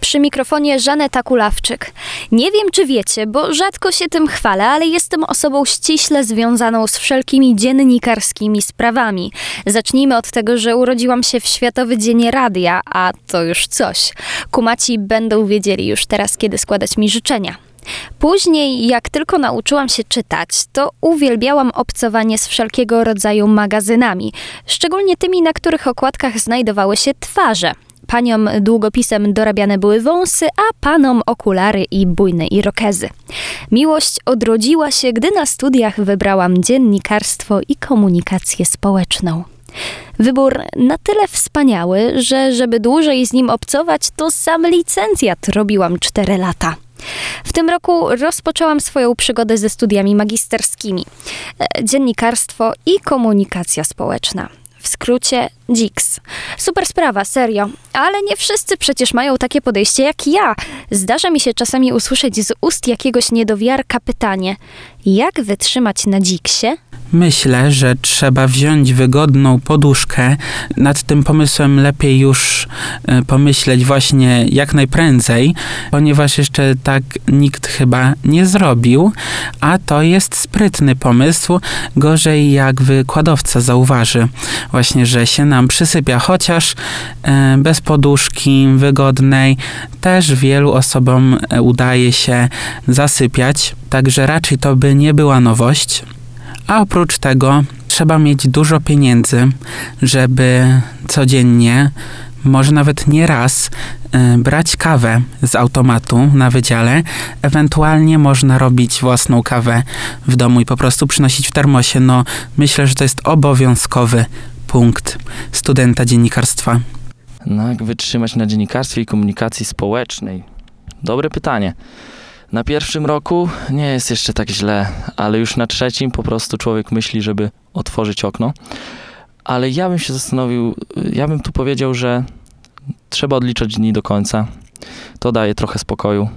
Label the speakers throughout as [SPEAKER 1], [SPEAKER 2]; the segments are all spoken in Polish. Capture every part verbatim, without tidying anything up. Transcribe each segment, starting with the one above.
[SPEAKER 1] przy mikrofonie Żaneta Kulawczyk. Nie wiem, czy wiecie, bo rzadko się tym chwalę, ale jestem osobą ściśle związaną z wszelkimi dziennikarskimi sprawami. Zacznijmy od tego, że urodziłam się w Światowy Dzień Radia, a to już coś. Kumaci będą wiedzieli już teraz, kiedy składać mi życzenia. Później, jak tylko nauczyłam się czytać, to uwielbiałam obcowanie z wszelkiego rodzaju magazynami, szczególnie tymi, na których okładkach znajdowały się twarze. Paniom długopisem dorabiane były wąsy, a panom okulary i bujne irokezy. Miłość odrodziła się, gdy na studiach wybrałam dziennikarstwo i komunikację społeczną. Wybór na tyle wspaniały, że żeby dłużej z nim obcować, to sam licencjat robiłam cztery lata. W tym roku rozpoczęłam swoją przygodę ze studiami magisterskimi. Dziennikarstwo i komunikacja społeczna. W skrócie dziks. Super sprawa, serio. Ale nie wszyscy przecież mają takie podejście jak ja. Zdarza mi się czasami usłyszeć z ust jakiegoś niedowiarka pytanie: jak wytrzymać na dziksie?
[SPEAKER 2] Myślę, że trzeba wziąć wygodną poduszkę. Nad tym pomysłem lepiej już y, pomyśleć właśnie jak najprędzej, ponieważ jeszcze tak nikt chyba nie zrobił, a to jest sprytny pomysł. Gorzej jak wykładowca zauważy właśnie, że się nam przysypia, chociaż y, bez poduszki wygodnej też wielu osobom udaje się zasypiać, także raczej to by nie była nowość. A oprócz tego trzeba mieć dużo pieniędzy, żeby codziennie, może nawet nie raz, yy, brać kawę z automatu na wydziale. Ewentualnie można robić własną kawę w domu i po prostu przynosić w termosie. No, myślę, że to jest obowiązkowy punkt studenta dziennikarstwa.
[SPEAKER 3] No, jak wytrzymać na dziennikarstwie i komunikacji społecznej? Dobre pytanie. Na pierwszym roku nie jest jeszcze tak źle, ale już na trzecim po prostu człowiek myśli, żeby otworzyć okno. Ale ja bym się zastanowił, ja bym tu powiedział, że trzeba odliczać dni do końca. To daje trochę spokoju.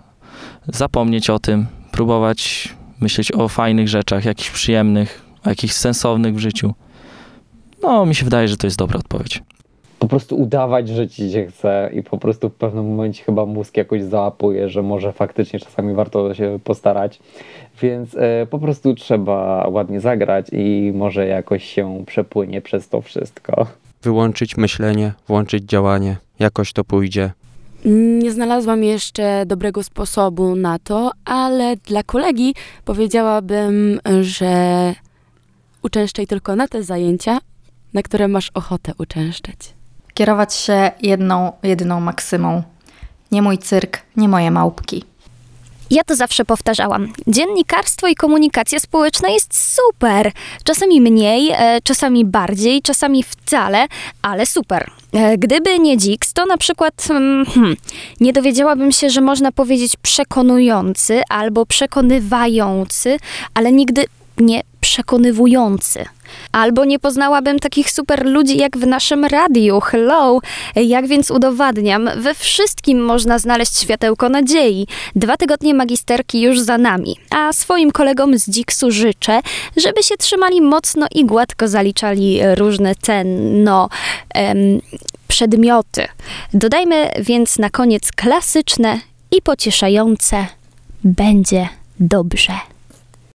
[SPEAKER 3] Zapomnieć o tym, próbować myśleć o fajnych rzeczach, jakichś przyjemnych, o jakichś sensownych w życiu. No, mi się wydaje, że to jest dobra odpowiedź.
[SPEAKER 4] Po prostu udawać, że ci się chce i po prostu w pewnym momencie chyba mózg jakoś załapuje, że może faktycznie czasami warto się postarać, więc e, po prostu trzeba ładnie zagrać i może jakoś się przepłynie przez to wszystko.
[SPEAKER 5] Wyłączyć myślenie, włączyć działanie, jakoś to pójdzie.
[SPEAKER 6] Nie znalazłam jeszcze dobrego sposobu na to, ale dla kolegi powiedziałabym, że uczęszczaj tylko na te zajęcia, na które masz ochotę uczęszczać.
[SPEAKER 7] Kierować się jedną, jedyną maksymą. Nie mój cyrk, nie moje małpki.
[SPEAKER 1] Ja to zawsze powtarzałam. Dziennikarstwo i komunikacja społeczna jest super. Czasami mniej, czasami bardziej, czasami wcale, ale super. Gdyby nie dziks, to na przykład hmm, nie dowiedziałabym się, że można powiedzieć przekonujący albo przekonywający, ale nigdy nie przekonywujący. Albo nie poznałabym takich super ludzi jak w naszym radiu. Hello! Jak więc udowadniam, we wszystkim można znaleźć światełko nadziei. Dwa tygodnie magisterki już za nami. A swoim kolegom z dziksu życzę, żeby się trzymali mocno i gładko zaliczali różne te, no, em, przedmioty. Dodajmy więc na koniec klasyczne i pocieszające: będzie dobrze.